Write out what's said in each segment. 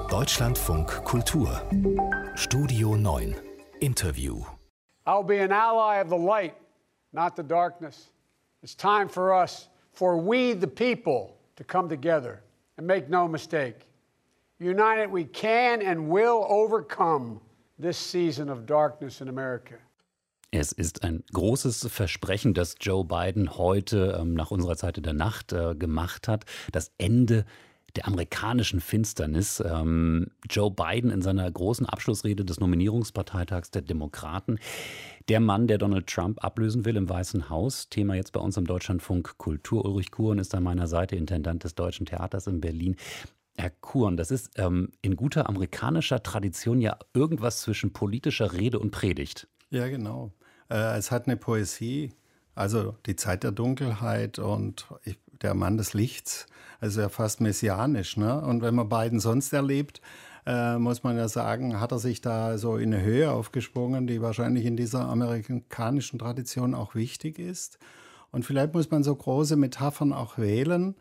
Deutschlandfunk Kultur Studio 9 Interview. I'll be an ally of the light, not the darkness. It's time for us, for we the people, to come together. And make no mistake, united we can and will overcome this season of darkness in America. Es ist ein großes Versprechen, das Joe Biden heute nach unserer Zeit in der Nacht gemacht hat. Das Ende der amerikanischen Finsternis. Joe Biden in seiner großen Abschlussrede des Nominierungsparteitags der Demokraten. Der Mann, der Donald Trump ablösen will im Weißen Haus. Thema jetzt bei uns im Deutschlandfunk Kultur. Ulrich Kuhn ist an meiner Seite, Intendant des Deutschen Theaters in Berlin. Herr Kuhn, das ist in guter amerikanischer Tradition ja irgendwas zwischen politischer Rede und Predigt. Ja, genau. Es hat eine Poesie, also die Zeit der Dunkelheit und der Mann des Lichts, also ja fast messianisch. Ne? Und wenn man Biden sonst erlebt, muss man ja sagen, hat er sich da so in eine Höhe aufgeschwungen, die wahrscheinlich in dieser amerikanischen Tradition auch wichtig ist. Und vielleicht muss man so große Metaphern auch wählen,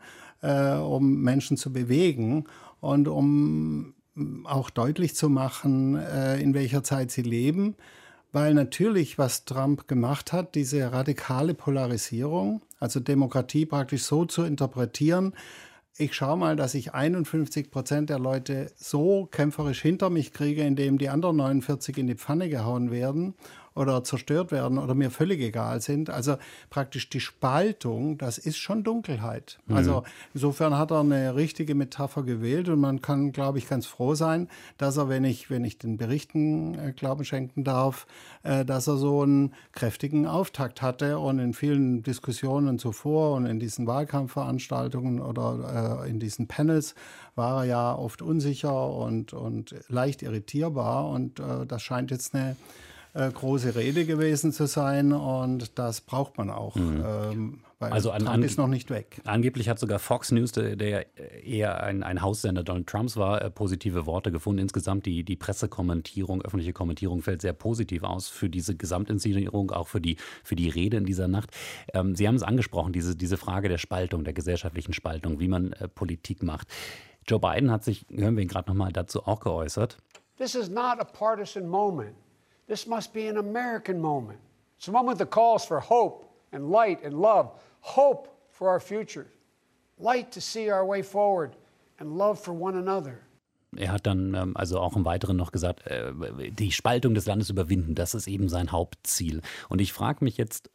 um Menschen zu bewegen und um auch deutlich zu machen, in welcher Zeit sie leben. Weil natürlich, was Trump gemacht hat, diese radikale Polarisierung, also Demokratie praktisch so zu interpretieren, ich schaue mal, dass ich 51% der Leute so kämpferisch hinter mich kriege, indem die anderen 49 in die Pfanne gehauen werden oder zerstört werden oder mir völlig egal sind. Also praktisch die Spaltung, das ist schon Dunkelheit. Also insofern hat er eine richtige Metapher gewählt und man kann, glaube ich, ganz froh sein, dass er, wenn ich den Berichten Glauben schenken darf, dass er so einen kräftigen Auftakt hatte und in vielen Diskussionen zuvor und in diesen Wahlkampfveranstaltungen oder in diesen Panels war er ja oft unsicher und leicht irritierbar und das scheint jetzt eine große Rede gewesen zu sein und das braucht man auch, weil also Trump ist noch nicht weg. Angeblich hat sogar Fox News, der eher ein Haussender Donald Trumps war, positive Worte gefunden. Insgesamt die Pressekommentierung, öffentliche Kommentierung fällt sehr positiv aus für diese Gesamtinszenierung, auch für die Rede in dieser Nacht. Sie haben es angesprochen, diese Frage der Spaltung, der gesellschaftlichen Spaltung, wie man Politik macht. Joe Biden hat sich, hören wir ihn gerade nochmal, dazu auch geäußert. This is not a partisan moment. This must be an American moment. It's a moment that calls for hope and light and love. Hope for our future. Light to see our way forward and love for one another. Er hat dann also auch im Weiteren noch gesagt, die Spaltung des Landes überwinden, das ist eben sein Hauptziel. Und ich frage mich jetzt,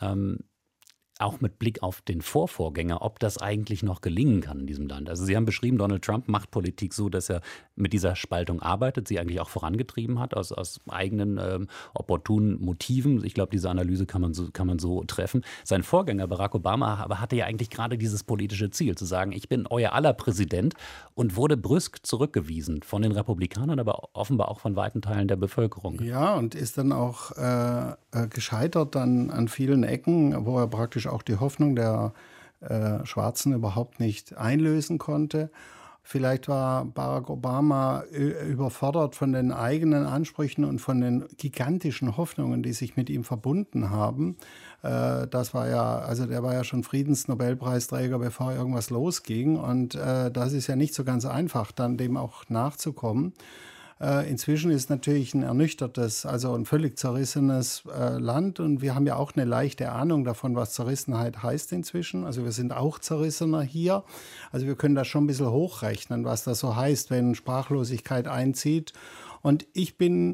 auch mit Blick auf den Vorvorgänger, ob das eigentlich noch gelingen kann in diesem Land. Also Sie haben beschrieben, Donald Trump macht Politik so, dass er mit dieser Spaltung arbeitet, sie eigentlich auch vorangetrieben hat, aus eigenen opportunen Motiven. Ich glaube, diese Analyse kann man so treffen. Sein Vorgänger Barack Obama aber hatte ja eigentlich gerade dieses politische Ziel, zu sagen, ich bin euer aller Präsident, und wurde brüsk zurückgewiesen von den Republikanern, aber offenbar auch von weiten Teilen der Bevölkerung. Ja, und ist dann auch gescheitert dann an vielen Ecken, wo er praktisch auch die Hoffnung der Schwarzen überhaupt nicht einlösen konnte. Vielleicht war Barack Obama überfordert von den eigenen Ansprüchen und von den gigantischen Hoffnungen, die sich mit ihm verbunden haben. Das war ja, also der war ja schon Friedensnobelpreisträger, bevor irgendwas losging. Und das ist ja nicht so ganz einfach, dann dem auch nachzukommen. Inzwischen ist natürlich ein ernüchtertes, also ein völlig zerrissenes Land. Und wir haben ja auch eine leichte Ahnung davon, was Zerrissenheit heißt inzwischen. Also wir sind auch zerrissener hier. Also wir können das schon ein bisschen hochrechnen, was das so heißt, wenn Sprachlosigkeit einzieht. Und ich bin,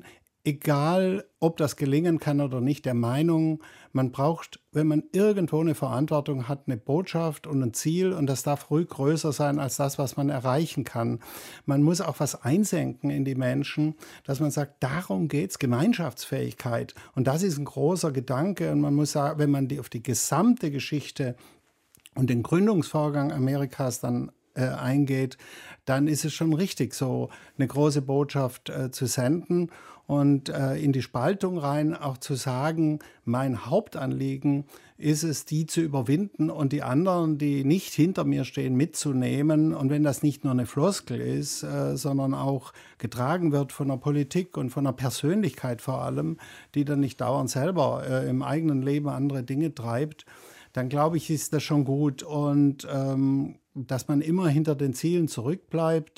egal ob das gelingen kann oder nicht, der Meinung, man braucht, wenn man irgendwo eine Verantwortung hat, eine Botschaft und ein Ziel, und das darf ruhig größer sein als das, was man erreichen kann. Man muss auch was einsenken in die Menschen, dass man sagt, darum geht's, Gemeinschaftsfähigkeit. Und das ist ein großer Gedanke, und man muss sagen, wenn man auf die gesamte Geschichte und den Gründungsvorgang Amerikas dann eingeht, dann ist es schon richtig, so eine große Botschaft zu senden und in die Spaltung rein auch zu sagen, mein Hauptanliegen ist es, die zu überwinden und die anderen, die nicht hinter mir stehen, mitzunehmen. Und wenn das nicht nur eine Floskel ist, sondern auch getragen wird von der Politik und von der Persönlichkeit vor allem, die dann nicht dauernd selber im eigenen Leben andere Dinge treibt, dann glaube ich, ist das schon gut. Und dass man immer hinter den Zielen zurückbleibt,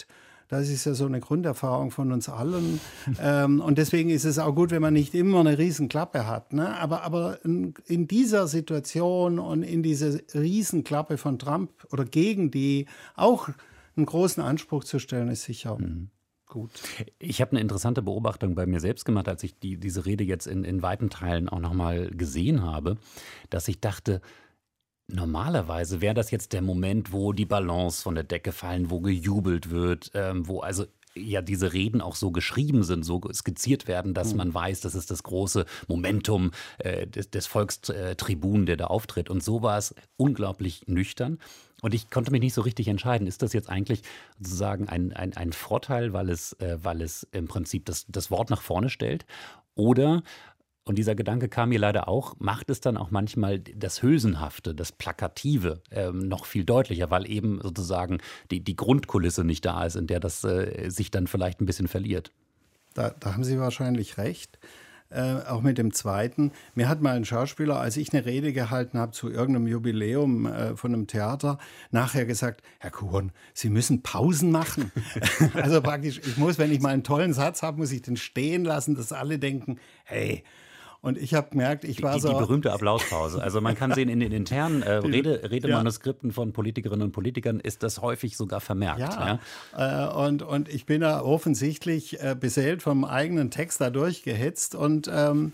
Das ist ja so eine Grunderfahrung von uns allen. Und deswegen ist es auch gut, wenn man nicht immer eine Riesenklappe hat. Ne? Aber in dieser Situation und in diese Riesenklappe von Trump oder gegen die auch einen großen Anspruch zu stellen, ist sicher gut. Ich habe eine interessante Beobachtung bei mir selbst gemacht, als ich diese Rede jetzt in weiten Teilen auch nochmal gesehen habe, dass ich dachte, normalerweise wäre das jetzt der Moment, wo die Ballons von der Decke fallen, wo gejubelt wird, wo also ja diese Reden auch so geschrieben sind, so skizziert werden, dass man weiß, das ist das große Momentum des Volkstribun, der da auftritt. Und so war es unglaublich nüchtern. Und ich konnte mich nicht so richtig entscheiden, ist das jetzt eigentlich sozusagen ein Vorteil, weil es im Prinzip das Wort nach vorne stellt? Oder, und dieser Gedanke kam mir leider auch, macht es dann auch manchmal das Hülsenhafte, das Plakative noch viel deutlicher, weil eben sozusagen die Grundkulisse nicht da ist, in der das sich dann vielleicht ein bisschen verliert. Da haben Sie wahrscheinlich recht. Auch mit dem Zweiten. Mir hat mal ein Schauspieler, als ich eine Rede gehalten habe zu irgendeinem Jubiläum von einem Theater, nachher gesagt, Herr Kuhn, Sie müssen Pausen machen. Also praktisch, ich muss, wenn ich mal einen tollen Satz habe, muss ich den stehen lassen, dass alle denken, hey. Und ich habe gemerkt, ich war so... Die berühmte Applauspause. Also man kann sehen, in den internen Redemanuskripten von Politikerinnen und Politikern ist das häufig sogar vermerkt. Ja. Und ich bin da offensichtlich beseelt vom eigenen Text da durchgehetzt. Und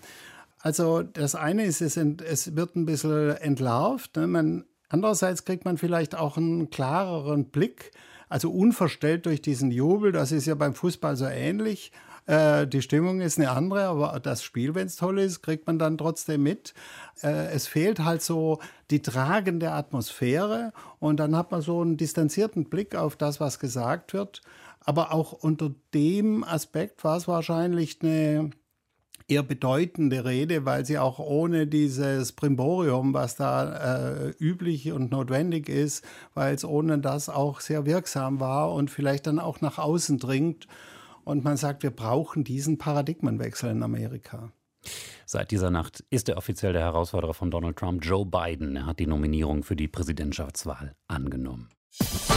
also das eine ist, es wird ein bisschen entlarvt. Ne? Andererseits kriegt man vielleicht auch einen klareren Blick, also unverstellt durch diesen Jubel. Das ist ja beim Fußball so ähnlich. Die Stimmung ist eine andere, aber das Spiel, wenn es toll ist, kriegt man dann trotzdem mit. Es fehlt halt so die tragende Atmosphäre und dann hat man so einen distanzierten Blick auf das, was gesagt wird. Aber auch unter dem Aspekt war es wahrscheinlich eine eher bedeutende Rede, weil sie auch ohne dieses Brimborium, was da üblich und notwendig ist, weil es ohne das auch sehr wirksam war und vielleicht dann auch nach außen dringt. Und man sagt, wir brauchen diesen Paradigmenwechsel in Amerika. Seit dieser Nacht ist er offiziell der Herausforderer von Donald Trump, Joe Biden. Er hat die Nominierung für die Präsidentschaftswahl angenommen.